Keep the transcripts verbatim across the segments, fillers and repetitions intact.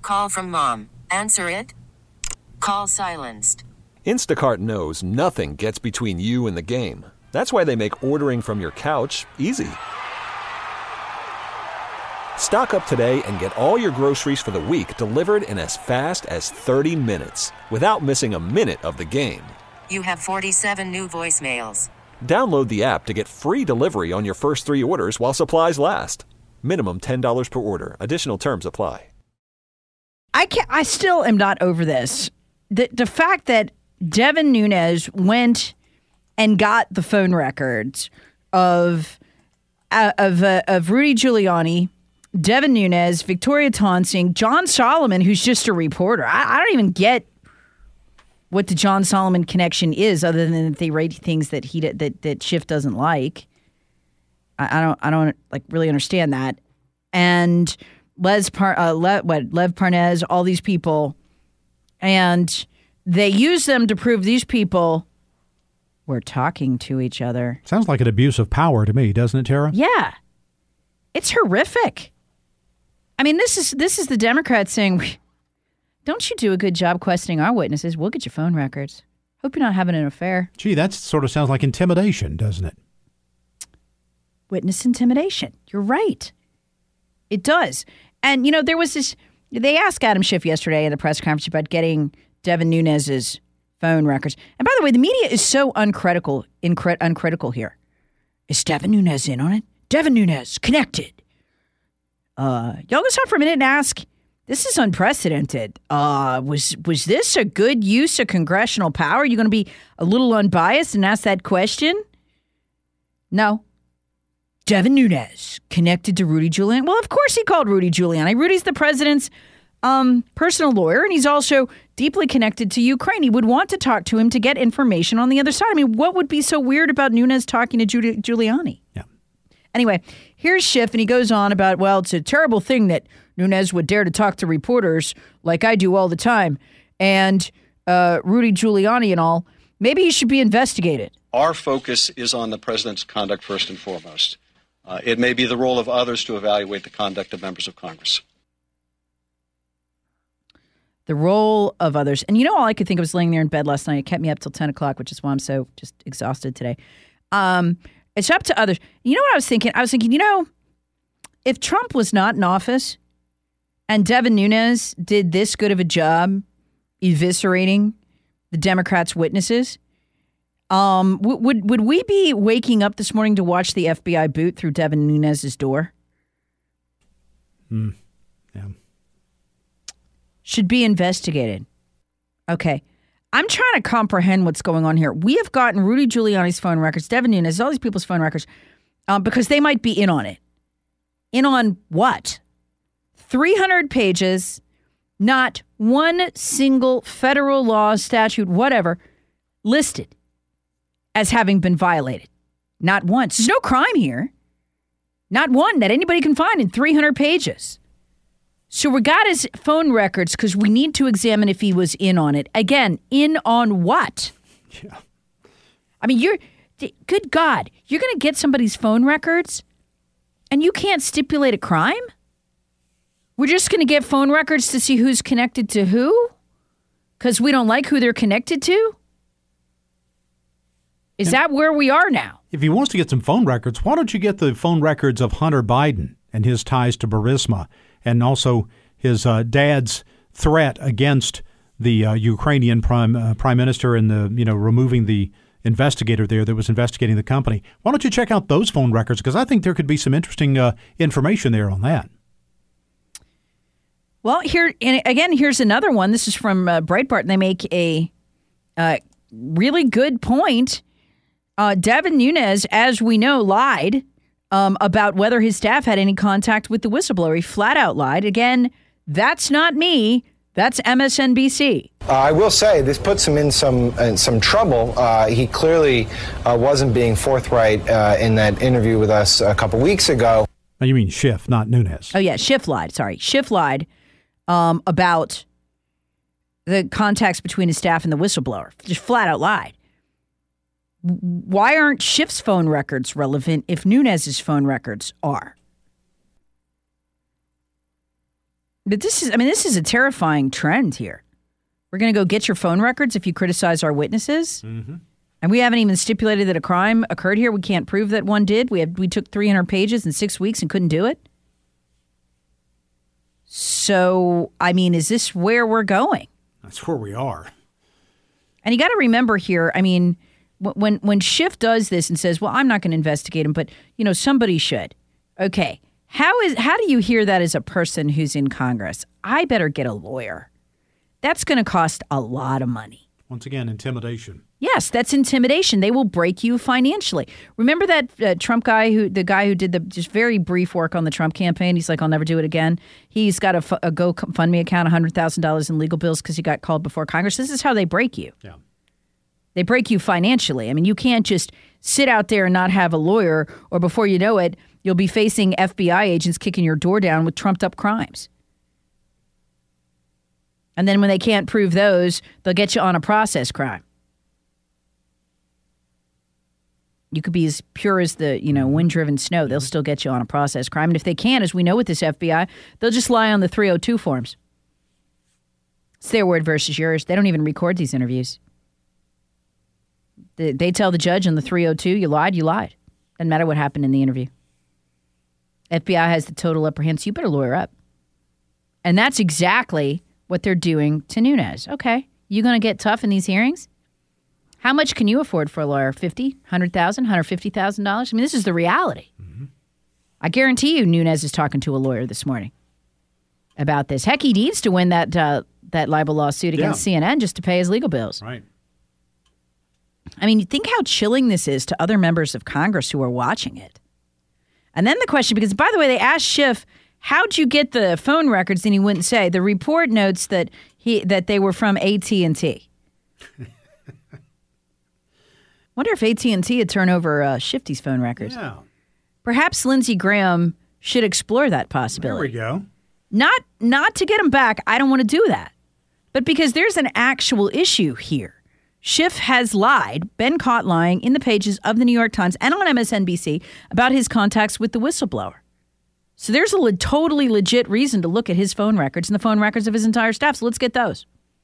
Call from mom. Answer it. Call silenced. Instacart knows nothing gets between you and the game. That's why they make ordering from your couch easy. Stock up today and get all your groceries for the week delivered in as fast as thirty minutes without missing a minute of the game. You have forty-seven new voicemails. Download the app to get free delivery on your first three orders while supplies last. Minimum ten dollars per order. Additional terms apply. I can't, I still am not over this. The the fact that Devin Nunes went and got the phone records of uh, of uh, of Rudy Giuliani, Devin Nunes, Victoria Tonsing, John Solomon, who's just a reporter. I, I don't even get what the John Solomon connection is, other than that they rate things that he that that Schiff doesn't like. I, I don't I don't like really understand that. And Les Par, uh, Le, what Lev Parnez, all these people, and they use them to prove these people were talking to each other. Sounds like an abuse of power to me, doesn't it, Tara? Yeah, it's horrific. I mean, this is this is the Democrats saying, "Don't you do a good job questioning our witnesses? We'll get your phone records. Hope you're not having an affair." Gee, that sort of sounds like intimidation, doesn't it? Witness intimidation. You're right. It does. And, you know, there was this, they asked Adam Schiff yesterday in the press conference about getting Devin Nunes's phone records. And by the way, the media is so uncritical, incre- uncritical here. Is Devin Nunes in on it? Devin Nunes, connected. Uh, y'all gonna stop for a minute and ask, this is unprecedented. Uh, was was this a good use of congressional power? Are you going to be a little unbiased and ask that question? No. Devin Nunes connected to Rudy Giuliani. Well, of course he called Rudy Giuliani. Rudy's the president's um, personal lawyer, and he's also deeply connected to Ukraine. He would want to talk to him to get information on the other side. I mean, what would be so weird about Nunes talking to Giul- Giuliani? Yeah. Anyway, here's Schiff, and he goes on about, well, it's a terrible thing that Nunes would dare to talk to reporters like I do all the time, and uh, Rudy Giuliani and all. Maybe he should be investigated. Our focus is on the president's conduct first and foremost. Uh, it may be the role of others to evaluate the conduct of members of Congress. The role of others. And you know, all I could think of was laying there in bed last night. It kept me up till ten o'clock, which is why I'm so just exhausted today. Um, it's up to others. You know what I was thinking? I was thinking, you know, if Trump was not in office and Devin Nunes did this good of a job eviscerating the Democrats' witnesses, Um, w- would would we be waking up this morning to watch the F B I boot through Devin Nunes's door? Hmm. Yeah. Should be investigated. Okay. I'm trying to comprehend what's going on here. We have gotten Rudy Giuliani's phone records, Devin Nunes, all these people's phone records, um, because they might be in on it. In on what? three hundred pages, not one single federal law, statute, whatever, listed as having been violated. Not once. There's no crime here. Not one that anybody can find in three hundred pages. So we got his phone records because we need to examine if he was in on it. Again, in on what? Yeah. I mean, you're, good God, you're going to get somebody's phone records and you can't stipulate a crime? We're just going to get phone records to see who's connected to who? Because we don't like who they're connected to? Is that where we are now? If he wants to get some phone records, why don't you get the phone records of Hunter Biden and his ties to Burisma, and also his uh, dad's threat against the uh, Ukrainian prime uh, prime minister and the you know removing the investigator there that was investigating the company. Why don't you check out those phone records? Because I think there could be some interesting uh, information there on that. Well, here and again, here's another one. This is from uh, Breitbart, and they make a uh, really good point. Uh, Devin Nunes, as we know, lied um, about whether his staff had any contact with the whistleblower. He flat out lied. Again, that's not me. That's M S N B C. Uh, I will say this puts him in some in some trouble. Uh, he clearly uh, wasn't being forthright uh, in that interview with us a couple weeks ago. Oh, you mean Schiff, not Nunes? Oh, yeah. Schiff lied. Sorry. Schiff lied um, about the contacts between his staff and the whistleblower. Just flat out lied. Why aren't Schiff's phone records relevant if Nunes's phone records are? But this is, I mean, this is a terrifying trend here. We're going to go get your phone records if you criticize our witnesses. Mm-hmm. And we haven't even stipulated that a crime occurred here. We can't prove that one did. We had, we took three hundred pages in six weeks and couldn't do it. So, I mean, is this where we're going? That's where we are. And you got to remember here, I mean, when when Schiff does this and says, well, I'm not going to investigate him, but, you know, somebody should. Okay. How is how do you hear that as a person who's in Congress? I better get a lawyer. That's going to cost a lot of money. Once again, intimidation. Yes, that's intimidation. They will break you financially. Remember that uh, Trump guy, who the guy who did the just very brief work on the Trump campaign? He's like, I'll never do it again. He's got a, a GoFundMe account, one hundred thousand dollars in legal bills because he got called before Congress. This is how they break you. Yeah. They break you financially. I mean, you can't just sit out there and not have a lawyer, or before you know it, you'll be facing F B I agents kicking your door down with trumped up crimes. And then when they can't prove those, they'll get you on a process crime. You could be as pure as the, you know, wind-driven snow. They'll still get you on a process crime. And if they can, as we know with this F B I, they'll just lie on the three oh two forms. It's their word versus yours. They don't even record these interviews. They, they tell the judge on the three oh two, you lied, you lied. Doesn't matter what happened in the interview. F B I has the total upper hand, so you better lawyer up. And that's exactly what they're doing to Nunes. Okay, you going to get tough in these hearings? How much can you afford for a lawyer? fifty, one hundred thousand, one hundred fifty thousand dollars? I mean, this is the reality. Mm-hmm. I guarantee you Nunes is talking to a lawyer this morning about this. Heck, he needs to win that uh, that libel lawsuit against yeah. C N N just to pay his legal bills. Right. I mean, you think how chilling this is to other members of Congress who are watching it. And then the question, because by the way, they asked Schiff, how'd you get the phone records? And he wouldn't say. The report notes that he that they were from A T and T. Wonder if A T and T had turned over uh, Shifty's phone records. Yeah. Perhaps Lindsey Graham should explore that possibility. There we go. Not, not to get him back. I don't want to do that. But because there's an actual issue here. Schiff has lied, been caught lying in the pages of the New York Times and on M S N B C about his contacts with the whistleblower. So there's a le- totally legit reason to look at his phone records and the phone records of his entire staff. So let's get those.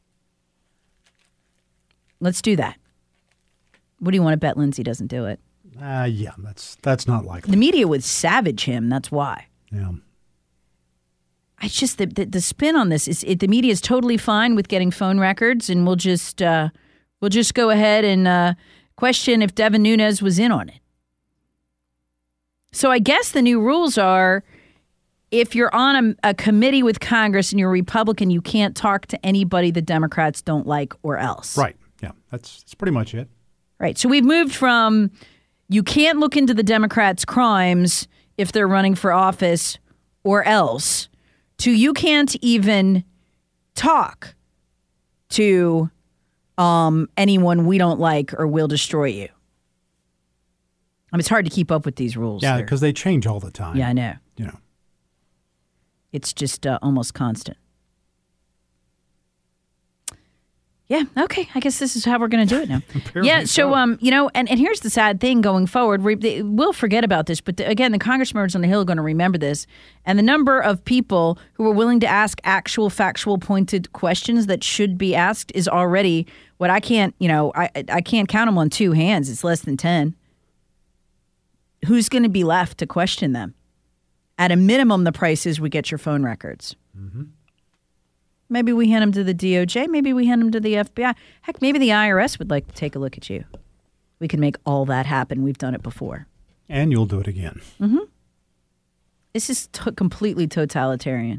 Let's do that. What do you want to bet Lindsey doesn't do it? Uh, yeah, that's that's not likely. The media would savage him. That's why. Yeah. I just, the, the, the spin on this is it, the media is totally fine with getting phone records, and we'll just uh, we'll just go ahead and uh, question if Devin Nunes was in on it. So I guess the new rules are, if you're on a, a committee with Congress and you're a Republican, you can't talk to anybody the Democrats don't like or else. Right. Yeah, that's that's pretty much it. Right. So we've moved from you can't look into the Democrats' crimes if they're running for office or else to you can't even talk to um, anyone we don't like or will destroy you. I mean, it's hard to keep up with these rules. Yeah, because they change all the time. Yeah, I know. You know. It's just uh, almost constant. Yeah, okay. I guess this is how we're going to do it now. yeah, so, so, um, you know, and, and here's the sad thing going forward. We, they, we'll forget about this, but the, again, the congressmen on the Hill are going to remember this. And the number of people who are willing to ask actual, factual, pointed questions that should be asked is already what I can't, you know, I, I can't count them on two hands. It's less than ten. Who's going to be left to question them? At a minimum, the price is we get your phone records. Mm-hmm. Maybe we hand them to the D O J. Maybe we hand them to the F B I. Heck, maybe the I R S would like to take a look at you. We can make all that happen. We've done it before. And you'll do it again. Mm-hmm. This is t- completely totalitarian.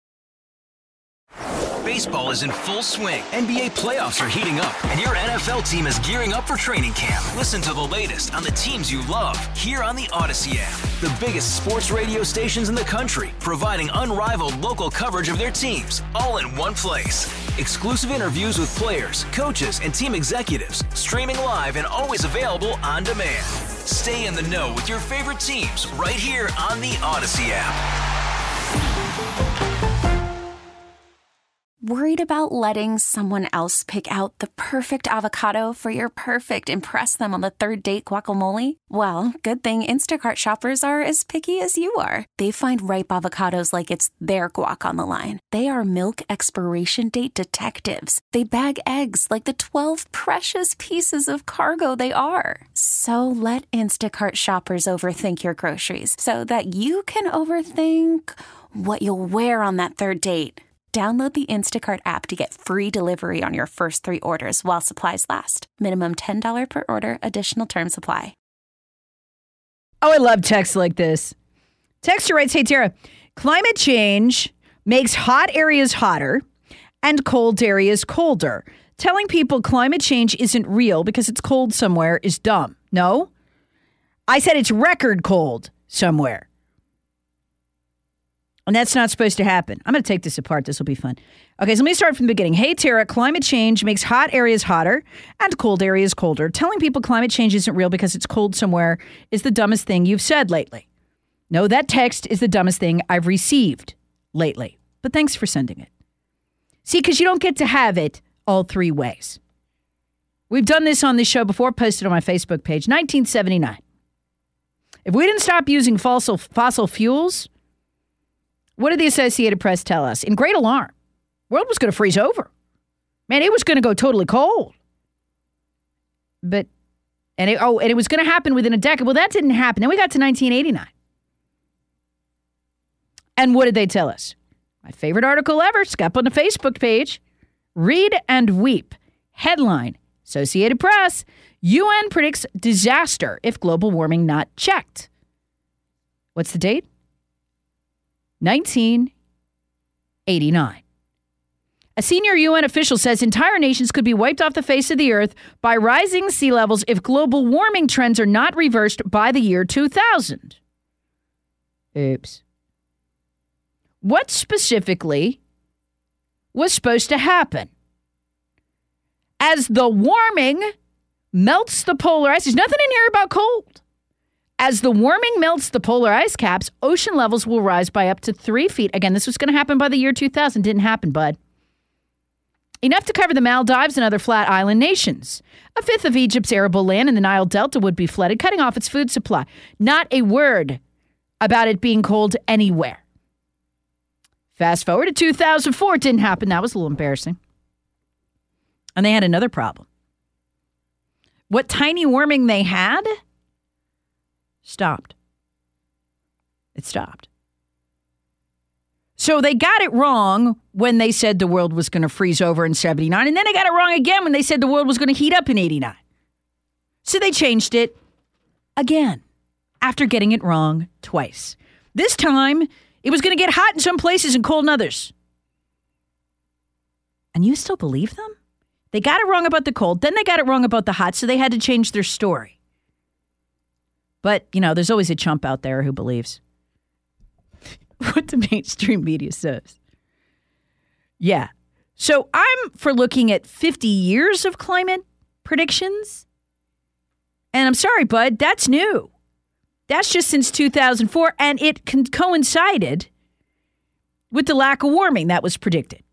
Baseball is in full swing. N B A playoffs are heating up, and your N F L team is gearing up for training camp. Listen to the latest on the teams you love here on the Odyssey app. The biggest sports radio stations in the country, providing unrivaled local coverage of their teams, all in one place. Exclusive interviews with players, coaches, and team executives, streaming live and always available on demand. Stay in the know with your favorite teams right here on the Odyssey app. Worried about letting someone else pick out the perfect avocado for your perfect impress them on the third date guacamole? Well, good thing Instacart shoppers are as picky as you are. They find ripe avocados like it's their guac on the line. They are milk expiration date detectives. They bag eggs like the twelve precious pieces of cargo they are. So let Instacart shoppers overthink your groceries so that you can overthink what you'll wear on that third date. Download the Instacart app to get free delivery on your first three orders while supplies last. Minimum ten dollars per order. Additional terms apply. Oh, I love texts like this. Texter writes, hey, Tara, climate change makes hot areas hotter and cold areas colder. Telling people climate change isn't real because it's cold somewhere is dumb. No, I said it's record cold somewhere. And that's not supposed to happen. I'm going to take this apart. This will be fun. Okay, so let me start from the beginning. Hey, Tara, climate change makes hot areas hotter and cold areas colder. Telling people climate change isn't real because it's cold somewhere is the dumbest thing you've said lately. No, that text is the dumbest thing I've received lately. But thanks for sending it. See, because you don't get to have it all three ways. We've done this on this show before, posted on my Facebook page, nineteen seventy-nine. If we didn't stop using fossil fossil fuels, what did the Associated Press tell us? In great alarm, the world was going to freeze over. Man, it was going to go totally cold. But, and it, oh, and it was going to happen within a decade. Well, that didn't happen. Then we got to nineteen eighty-nine. And what did they tell us? My favorite article ever, it's up on the Facebook page. Read and weep. Headline, Associated Press, U N predicts disaster if global warming not checked. What's the date? nineteen eighty-nine. A senior U N official says entire nations could be wiped off the face of the earth by rising sea levels if global warming trends are not reversed by the year two thousand. Oops. What specifically was supposed to happen? As the warming melts the polar ice, there's nothing in here about cold. As the warming melts the polar ice caps, ocean levels will rise by up to three feet. Again, this was going to happen by the year two thousand. Didn't happen, bud. Enough to cover the Maldives and other flat island nations. A fifth of Egypt's arable land in the Nile Delta would be flooded, cutting off its food supply. Not a word about it being cold anywhere. Fast forward to two thousand four. It didn't happen. That was a little embarrassing. And they had another problem. What tiny warming they had stopped. It stopped. So they got it wrong when they said the world was going to freeze over in seventy-nine. And then they got it wrong again when they said the world was going to heat up in eighty-nine. So they changed it again after getting it wrong twice. This time, it was going to get hot in some places and cold in others. And you still believe them? They got it wrong about the cold. Then they got it wrong about the hot. So they had to change their story. But, you know, there's always a chump out there who believes what the mainstream media says. Yeah. So I'm for looking at fifty years of climate predictions. And I'm sorry, bud, that's new. That's just since two thousand four. And it con- coincided with the lack of warming that was predicted.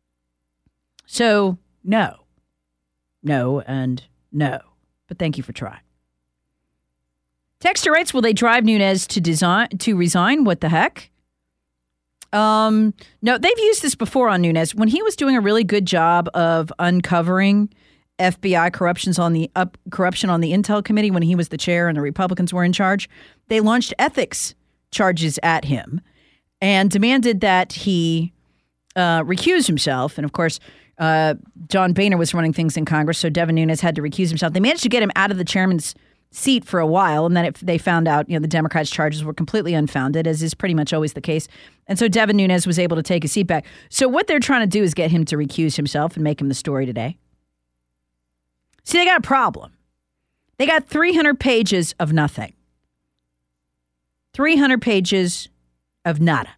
So, no. No and no. But thank you for trying. Texter writes, will they drive Nunes to design to resign? What the heck? Um, no, they've used this before on Nunes. When he was doing a really good job of uncovering F B I corruptions on the up corruption on the Intel Committee when he was the chair and the Republicans were in charge, they launched ethics charges at him and demanded that he uh, recuse himself. And of course, uh, John Boehner was running things in Congress, so Devin Nunes had to recuse himself. They managed to get him out of the chairman's seat for a while, and then it, they found out, you know, the Democrats' charges were completely unfounded, as is pretty much always the case. And so Devin Nunes was able to take his seat back. So what they're trying to do is get him to recuse himself and make him the story today. See, they got a problem. They got three hundred pages of nothing. three hundred pages of nada.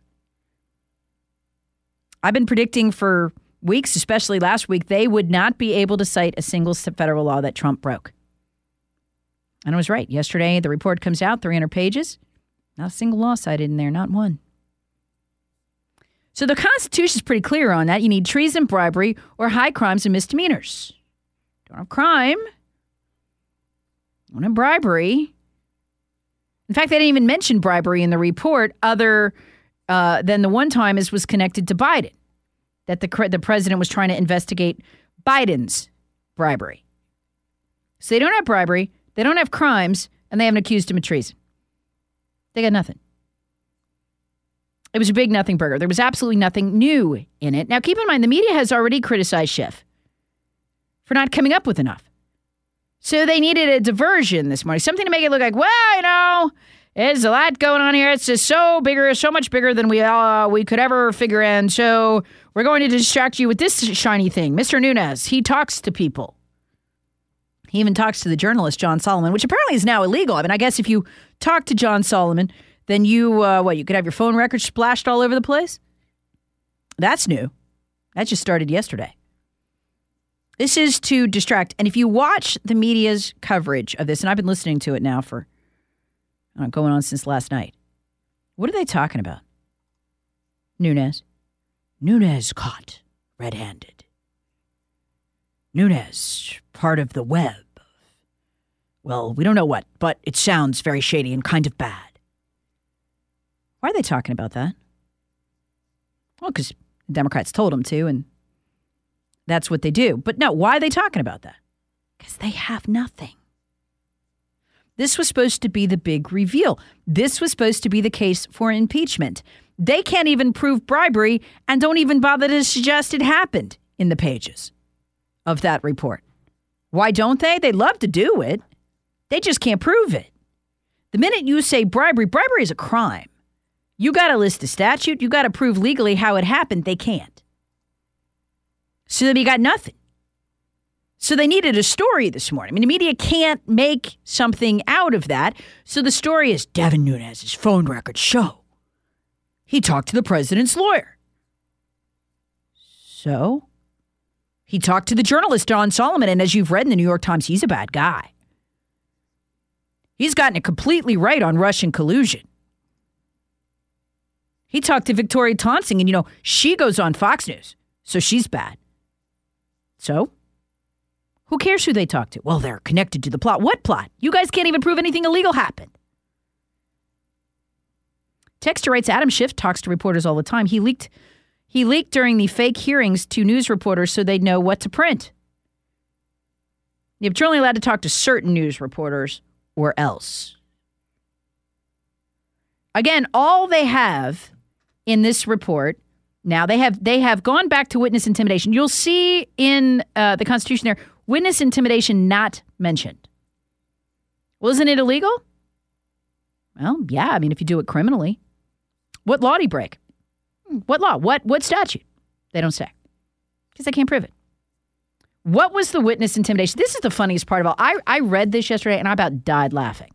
I've been predicting for weeks, especially last week, they would not be able to cite a single federal law that Trump broke. And I was right. Yesterday, the report comes out, three hundred pages. Not a single law cited in there, not one. So the Constitution is pretty clear on that. You need treason, bribery, or high crimes and misdemeanors. Don't have crime. Don't have bribery. In fact, they didn't even mention bribery in the report other uh, than the one time it was connected to Biden, that the, the president was trying to investigate Biden's bribery. So they don't have bribery, they don't have crimes, and they haven't accused him of treason. They got nothing. It was a big nothing burger. There was absolutely nothing new in it. Now, keep in mind, the media has already criticized Schiff for not coming up with enough. So they needed a diversion this morning, something to make it look like, well, you know, there's a lot going on here. It's just so bigger, so much bigger than we uh, we could ever figure in. So we're going to distract you with this shiny thing. Mister Nunes, he talks to people. He even talks to the journalist, John Solomon, which apparently is now illegal. I mean, I guess if you talk to John Solomon, then you, uh, what, you could have your phone records splashed all over the place? That's new. That just started yesterday. This is to distract. And if you watch the media's coverage of this, and I've been listening to it now for uh, going on since last night, what are they talking about? Nunes. Nunes caught red-handed. Nunes, part of the web. Well, we don't know what, but it sounds very shady and kind of bad. Why are they talking about that? Well, because the Democrats told them to, and that's what they do. But no, why are they talking about that? Because they have nothing. This was supposed to be the big reveal. This was supposed to be the case for impeachment. They can't even prove bribery and don't even bother to suggest it happened in the pages of that report. Why don't they? They love to do it. They just can't prove it. The minute you say bribery, bribery is a crime. You got to list the statute. You got to prove legally how it happened. They can't. So then you got nothing. So they needed a story this morning. I mean, the media can't make something out of that. So the story is Devin Nunes' phone records show he talked to the president's lawyer. So he talked to the journalist, John Solomon. And as you've read in the New York Times, he's a bad guy. He's gotten it completely right on Russian collusion. He talked to Victoria Tonsing, and, you know, she goes on Fox News, so she's bad. So, who cares who they talk to? Well, they're connected to the plot. What plot? You guys can't even prove anything illegal happened. Texter writes, Adam Schiff talks to reporters all the time. He leaked, he leaked during the fake hearings to news reporters so they'd know what to print. You're only allowed to talk to certain news reporters or else. Again, all they have in this report now, they have they have gone back to witness intimidation. You'll see in uh, the Constitution there, witness intimidation not mentioned. Well, isn't it illegal? Well, yeah. I mean, if you do it criminally. What law do you break? What law? What what statute? They don't say. Because they can't prove it. What was the witness intimidation? This is the funniest part of all. I, I read this yesterday and I about died laughing.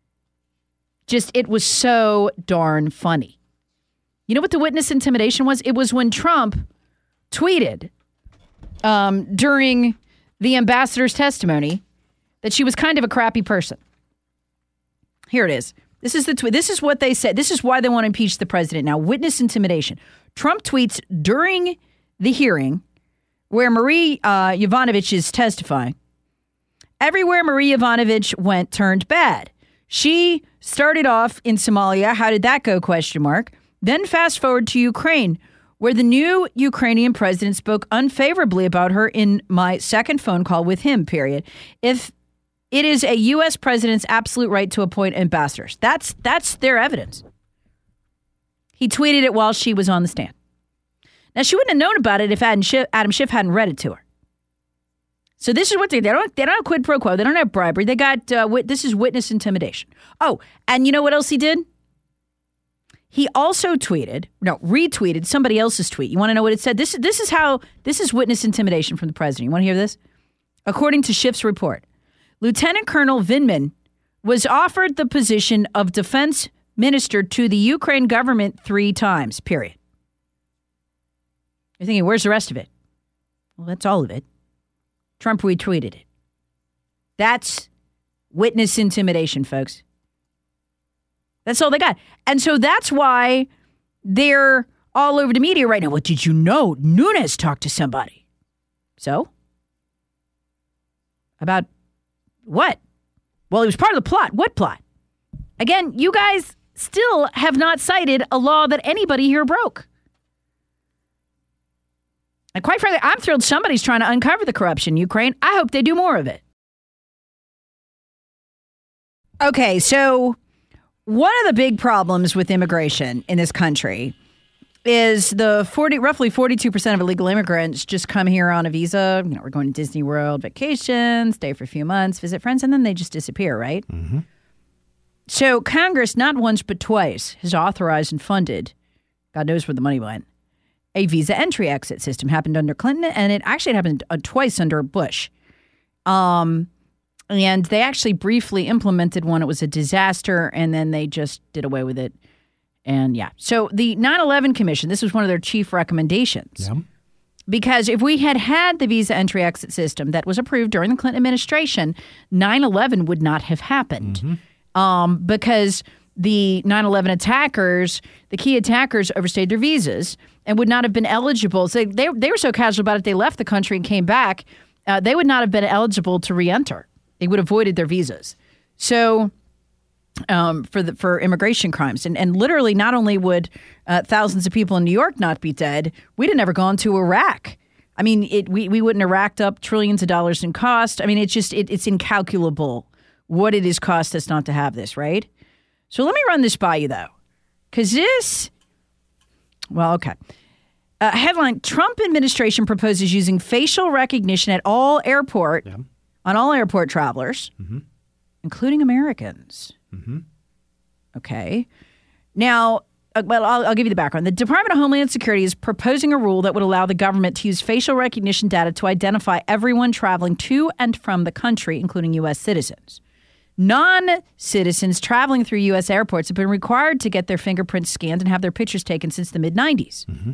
Just, it was so darn funny. You know what the witness intimidation was? It was when Trump tweeted um, during the ambassador's testimony that she was kind of a crappy person. Here it is. This is the tweet. This is what they said. This is why they want to impeach the president now. Witness intimidation. Trump tweets during the hearing where Marie uh, Yovanovitch is testifying. Everywhere Marie Yovanovitch went turned bad. She started off in Somalia. How did that go? Question mark. Then fast forward to Ukraine, where the new Ukrainian president spoke unfavorably about her in my second phone call with him, period. If it is a U S president's absolute right to appoint ambassadors. That's that's their evidence. He tweeted it while she was on the stand. Now, she wouldn't have known about it if Adam Schiff, Adam Schiff hadn't read it to her. So this is what they, they don't they don't have quid pro quo. They don't have bribery. They got, uh, wit, this is witness intimidation. Oh, and you know what else he did? He also tweeted, no, retweeted somebody else's tweet. You want to know what it said? This, this is how, this is witness intimidation from the president. You want to hear this? According to Schiff's report, Lieutenant Colonel Vindman was offered the position of defense minister to the Ukraine government three times, period. You're thinking, where's the rest of it? Well, that's all of it. Trump retweeted it. That's witness intimidation, folks. That's all they got. And so that's why they're all over the media right now. Well, did you know Nunes talked to somebody? So? About what? Well, he was part of the plot. What plot? Again, you guys still have not cited a law that anybody here broke. And quite frankly, I'm thrilled somebody's trying to uncover the corruption in Ukraine. I hope they do more of it. Okay, so one of the big problems with immigration in this country is the forty, roughly forty-two percent of illegal immigrants just come here on a visa. You know, we're going to Disney World, vacation, stay for a few months, visit friends, and then they just disappear, right? Mm-hmm. So Congress, not once but twice, has authorized and funded, God knows where the money went, a visa entry-exit system. Happened under Clinton, and it actually happened uh, twice under Bush. Um, and they actually briefly implemented one. It was a disaster, and then they just did away with it. And yeah, so the nine eleven Commission, this was one of their chief recommendations. Yeah. Because if we had had the visa entry-exit system that was approved during the Clinton administration, nine eleven would not have happened. Mm-hmm. Um, because the nine eleven attackers, the key attackers overstayed their visas and would not have been eligible. So they, they were so casual about it, they left the country and came back. Uh, they would not have been eligible to re-enter. They would have avoided their visas. So um, for the for immigration crimes. And, and literally not only would uh, thousands of people in New York not be dead, we'd have never gone to Iraq. I mean, it, we, we wouldn't have racked up trillions of dollars in cost. I mean, it's just, it, it's incalculable what it has cost us not to have this, right? So let me run this by you, though. Because this, well, okay. Uh, headline, Trump administration proposes using facial recognition at all airport, yeah. on all airport travelers, mm-hmm. including Americans. Mm-hmm. Okay. Now, uh, well, I'll, I'll give you the background. The Department of Homeland Security is proposing a rule that would allow the government to use facial recognition data to identify everyone traveling to and from the country, including U S citizens. Non-citizens traveling through U S airports have been required to get their fingerprints scanned and have their pictures taken since the mid nineties. Mm-hmm.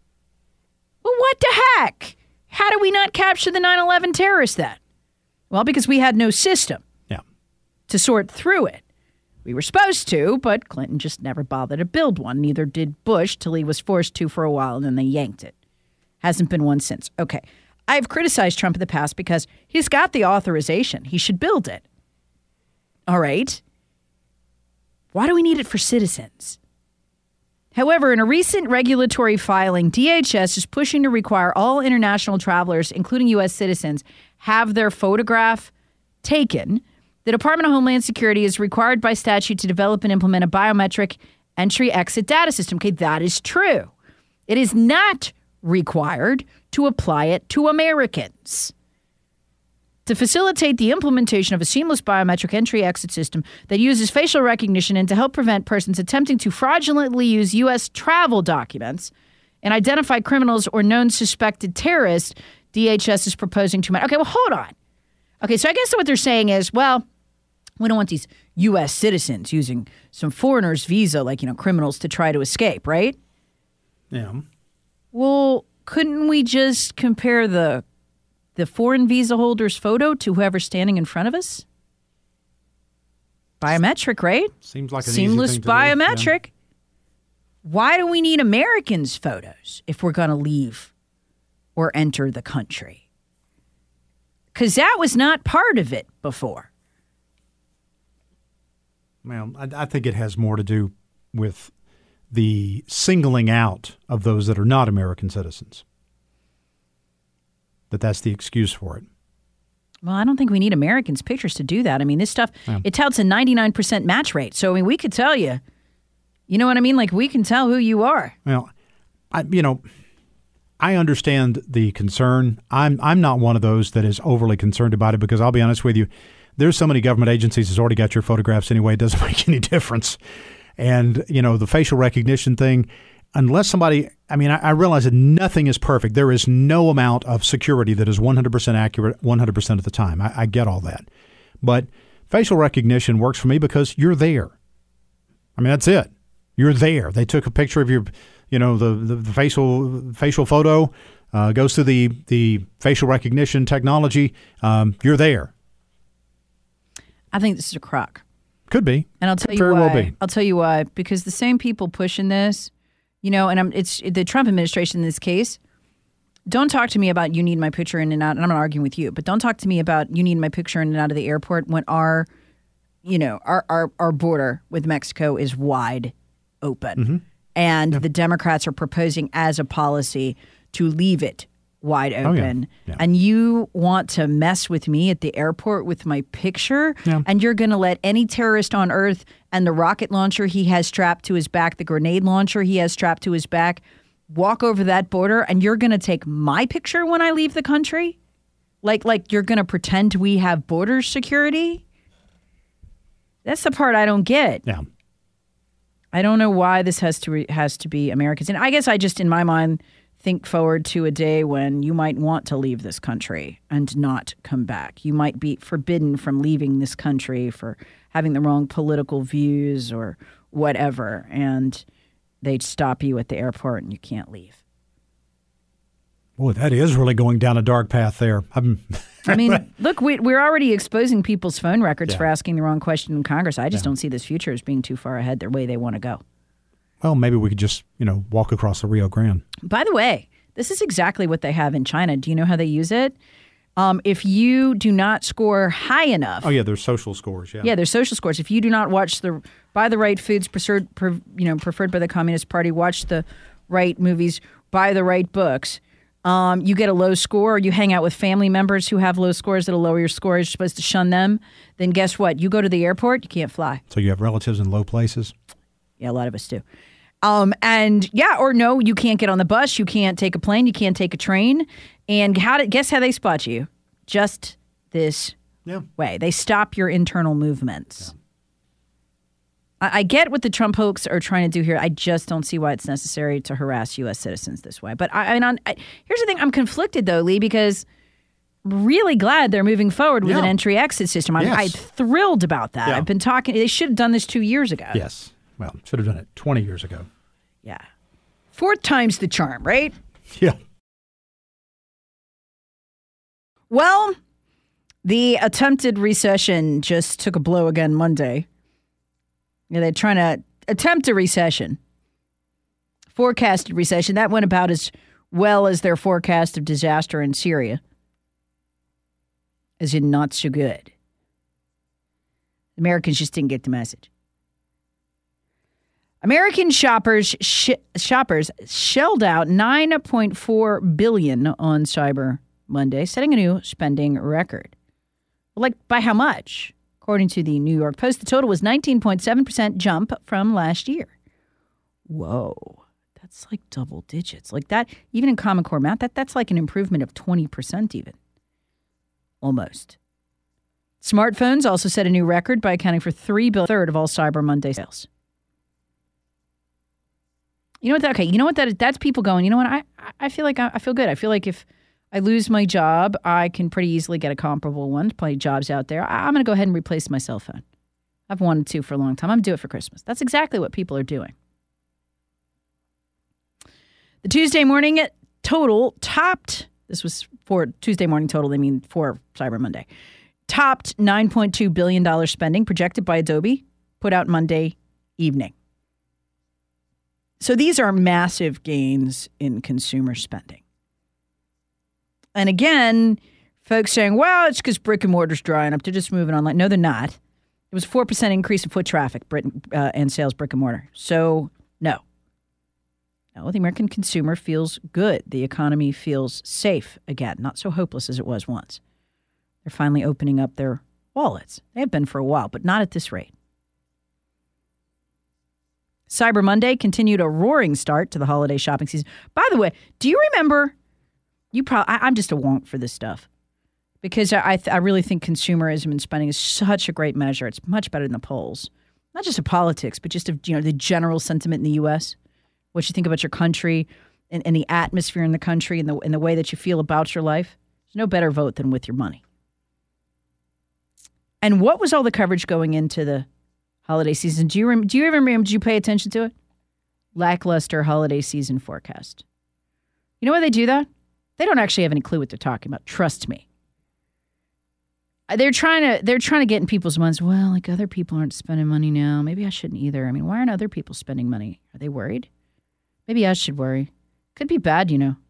Well, what the heck? How do we not capture the nine eleven terrorists then? Well, because we had no system yeah. to sort through it. We were supposed to, but Clinton just never bothered to build one. Neither did Bush till he was forced to for a while, and then they yanked it. Hasn't been one since. Okay. I've criticized Trump in the past because he's got the authorization. He should build it. All right. Why do we need it for citizens? However, in a recent regulatory filing, D H S is pushing to require all international travelers, including U S citizens, have their photograph taken. The Department of Homeland Security is required by statute to develop and implement a biometric entry-exit data system. Okay, that is true. It is not required to apply it to Americans. To facilitate the implementation of a seamless biometric entry-exit system that uses facial recognition and to help prevent persons attempting to fraudulently use U S travel documents and identify criminals or known suspected terrorists, D H S is proposing to... Okay, well, hold on. Okay, so I guess what they're saying is, well, we don't want these U S citizens using some foreigner's visa, like, you know, criminals to try to escape, right? Yeah. Well, couldn't we just compare the the foreign visa holder's photo to whoever's standing in front of us? Biometric, right? Seems like an Seamless easy thing to biometric. do. Yeah. Why do we need Americans' photos if we're going to leave or enter the country? Because that was not part of it before. Well, I, I think it has more to do with the singling out of those that are not American citizens. That that's the excuse for it. Well, I don't think we need Americans' pictures to do that. I mean, this stuff, yeah. it touts a ninety-nine percent match rate. So, I mean, we could tell you, you know what I mean? Like, we can tell who you are. Well, I, you know, I understand the concern. I'm I'm not one of those that is overly concerned about it because I'll be honest with you, there's so many government agencies that's already got your photographs anyway. It doesn't make any difference. And, you know, the facial recognition thing, unless somebody, I mean, I, I realize that nothing is perfect. There is no amount of security that is one hundred percent accurate one hundred percent of the time. I, I get all that. But facial recognition works for me because you're there. I mean, that's it. You're there. They took a picture of your, you know, the, the, the facial facial photo, uh, goes through the, the facial recognition technology. Um, you're there. I think this is a crock. Could be. And I'll tell Could you very why. Well be. I'll tell you why. Because the same people pushing this, You know, and I'm, it's the Trump administration in this case. Don't talk to me about you need my picture in and out. And I'm not arguing with you, but don't talk to me about you need my picture in and out of the airport when our, you know, our our, our border with Mexico is wide open. Mm-hmm. And yeah. the Democrats are proposing as a policy to leave it wide open. Oh, yeah. Yeah. And you want to mess with me at the airport with my picture, yeah. and you're going to let any terrorist on earth and the rocket launcher he has strapped to his back, the grenade launcher he has strapped to his back, walk over that border, and you're going to take my picture when I leave the country? Like, like you're going to pretend we have border security? That's the part I don't get. Yeah. I don't know why this has to re- has to be Americans. And I guess I just, in my mind, think forward to a day when you might want to leave this country and not come back. You might be forbidden from leaving this country for having the wrong political views or whatever, and they'd stop you at the airport and you can't leave. Boy, that is really going down a dark path there. I'm I mean, look, we, we're already exposing people's phone records yeah. for asking the wrong question in Congress. I just yeah. don't see this future as being too far ahead the way they want to go. Well, maybe we could just, you know, walk across the Rio Grande. By the way, this is exactly what they have in China. Do you know how they use it? Um, if you do not score high enough. Oh, yeah, there's social scores, yeah. Yeah, there's social scores. If you do not watch the, buy the right foods preferred, per, you know, preferred by the Communist Party, watch the right movies, buy the right books, um, you get a low score, or you hang out with family members who have low scores that'll lower your score, you're supposed to shun them, then guess what? You go to the airport, you can't fly. So you have relatives in low places? Yeah, a lot of us do. Um, and yeah, or no, you can't get on the bus, you can't take a plane, you can't take a train. And how did, guess how they spot you? Just this yeah. way. They stop your internal movements. Yeah. I, I get what the Trump folks are trying to do here. I just don't see why it's necessary to harass U S citizens this way. But I, I mean, on, I, here's the thing. I'm conflicted, though, Lee, because I'm really glad they're moving forward with yeah. an entry-exit system. I'm, yes. I'm thrilled about that. Yeah. I've been talking. They should have done this two years ago. Yes. Well, should have done it twenty years ago. Yeah. Fourth time's the charm, right? Yeah. Well, the attempted recession just took a blow again Monday. Yeah, they're trying to attempt a recession. Forecasted recession. That went about as well as their forecast of disaster in Syria. As in not so good. Americans just didn't get the message. American shoppers sh- shoppers shelled out nine point four billion dollars on Cyber Monday, setting a new spending record. Like, by how much? According to the New York Post, the total was nineteen point seven percent jump from last year. Whoa, that's like double digits. Like that, even in Common Core math, that, that's like an improvement of twenty percent even. Almost. Smartphones also set a new record by accounting for three billion, a third of all Cyber Monday sales. You know what? That, okay, you know what? That that's people going, you know what? I, I feel like I, I feel good. I feel like if I lose my job, I can pretty easily get a comparable one. Plenty of jobs out there. I, I'm going to go ahead and replace my cell phone. I've wanted to for a long time. I'm going to do it for Christmas. That's exactly what people are doing. The Tuesday morning total topped, this was for Tuesday morning total, they mean for Cyber Monday, topped nine point two billion dollars spending projected by Adobe, put out Monday evening. So these are massive gains in consumer spending. And again, folks saying, well, it's because brick and mortar's drying up. They're just moving online. No, they're not. It was a four percent increase in foot traffic Britain, uh, and sales brick and mortar. So, no. No, the American consumer feels good. The economy feels safe again, not so hopeless as it was once. They're finally opening up their wallets. They have been for a while, but not at this rate. Cyber Monday continued a roaring start to the holiday shopping season. By the way, do you remember, you probably, I, I'm just a wonk for this stuff because I, I, th- I really think consumerism and spending is such a great measure. It's much better than the polls, not just of politics, but just of, you know, the general sentiment in the U S, what you think about your country and, and the atmosphere in the country and the, and the way that you feel about your life. There's no better vote than with your money. And what was all the coverage going into the holiday season? Do you rem- do you even remember? Did you pay attention to it? Lackluster holiday season forecast. You know why they do that? They don't actually have any clue what they're talking about. Trust me. They're trying to they're trying to get in people's minds. Well, like other people aren't spending money now. Maybe I shouldn't either. I mean, why aren't other people spending money? Are they worried? Maybe I should worry. Could be bad, you know.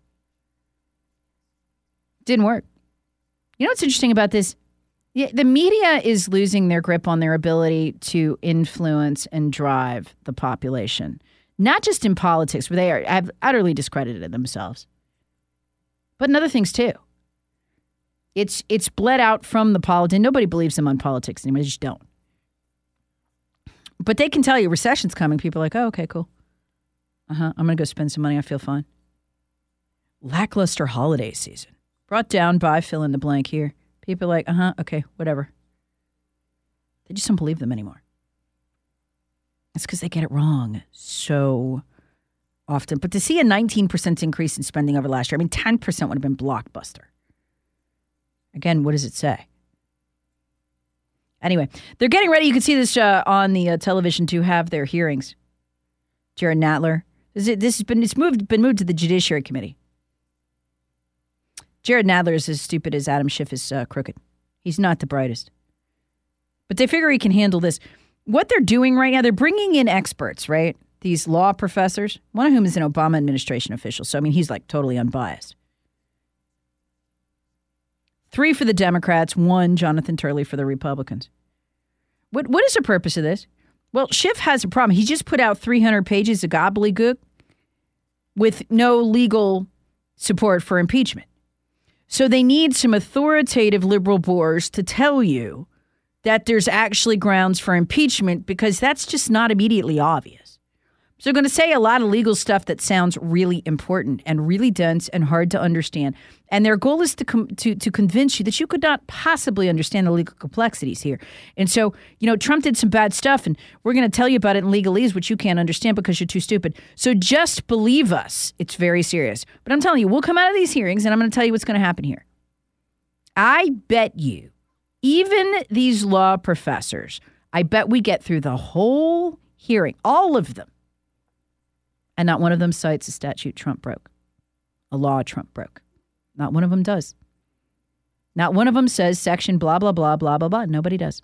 Didn't work. You know what's interesting about this? Yeah, the media is losing their grip on their ability to influence and drive the population. Not just in politics, where they are, have utterly discredited themselves, but in other things too. It's it's bled out from the politics. Nobody believes them on politics anymore. They just don't. But they can tell you recession's coming. People are like, oh, okay, cool. Uh-huh, I'm going to go spend some money. I feel fine. Lackluster holiday season. Brought down by fill in the blank here. People are like, uh-huh, okay, whatever. They just don't believe them anymore. It's because they get it wrong so often. But to see a nineteen percent increase in spending over last year, I mean, ten percent would have been blockbuster. Again, what does it say? Anyway, they're getting ready. You can see this uh, on the uh, television to have their hearings. Jared Nadler. This, is, this has been it's moved been moved to the Judiciary Committee. Jared Nadler is as stupid as Adam Schiff is uh, crooked. He's not the brightest. But they figure he can handle this. What they're doing right now, they're bringing in experts, right? These law professors, one of whom is an Obama administration official. So, I mean, he's like totally unbiased. Three for the Democrats, one Jonathan Turley for the Republicans. What What is the purpose of this? Well, Schiff has a problem. He just put out three hundred pages of gobbledygook with no legal support for impeachment. So they need some authoritative liberal bores to tell you that there's actually grounds for impeachment, because that's just not immediately obvious. So they're going to say a lot of legal stuff that sounds really important and really dense and hard to understand. And their goal is to com- to to convince you that you could not possibly understand the legal complexities here. And so, you know, Trump did some bad stuff, and we're going to tell you about it in legalese, which you can't understand because you're too stupid. So just believe us. It's very serious. But I'm telling you, we'll come out of these hearings, and I'm going to tell you what's going to happen here. I bet you, even these law professors, I bet we get through the whole hearing, all of them, and not one of them cites a statute Trump broke, a law Trump broke. Not one of them does. Not one of them says section blah, blah, blah, blah, blah, blah. Nobody does.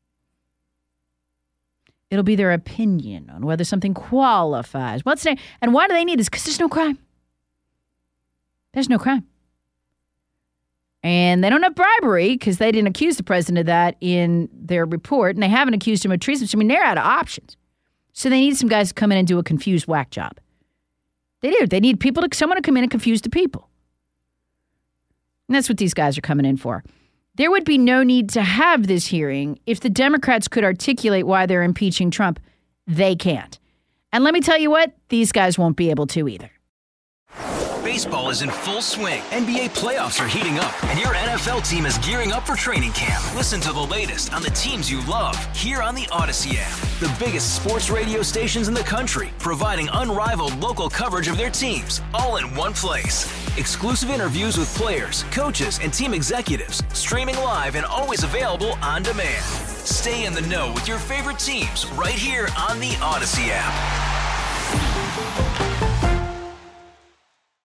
It'll be their opinion on whether something qualifies. What's their, and why do they need this? Because there's no crime. There's no crime. And they don't have bribery because they didn't accuse the president of that in their report, and they haven't accused him of treason. So, I mean, they're out of options. So they need some guys to come in and do a confused whack job. They do. They need people to someone to come in and confuse the people. And that's what these guys are coming in for. There would be no need to have this hearing if the Democrats could articulate why they're impeaching Trump. They can't. And let me tell you what, these guys won't be able to either. Baseball is in full swing. N B A playoffs are heating up, and your N F L team is gearing up for training camp. Listen to the latest on the teams you love here on the Odyssey app. The biggest sports radio stations in the country, providing unrivaled local coverage of their teams, all in one place. Exclusive interviews with players, coaches, and team executives, streaming live and always available on demand. Stay in the know with your favorite teams right here on the Odyssey app.